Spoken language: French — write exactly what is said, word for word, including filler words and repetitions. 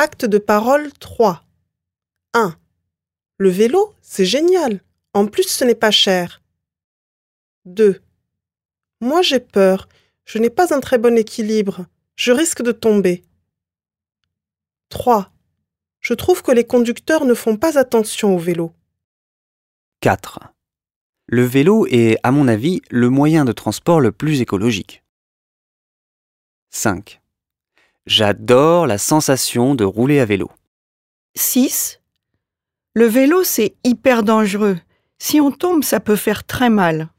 Acte de parole trois. un. Le vélo, c'est génial. En plus, ce n'est pas cher. deux. Moi, j'ai peur. Je n'ai pas un très bon équilibre. Je risque de tomber. trois. Je trouve que les conducteurs ne font pas attention au vélo. quatre. Le vélo est, à mon avis, le moyen de transport le plus écologique. cinq. J'adore la sensation de rouler à vélo. six. Le vélo, c'est hyper dangereux. Si on tombe, ça peut faire très mal.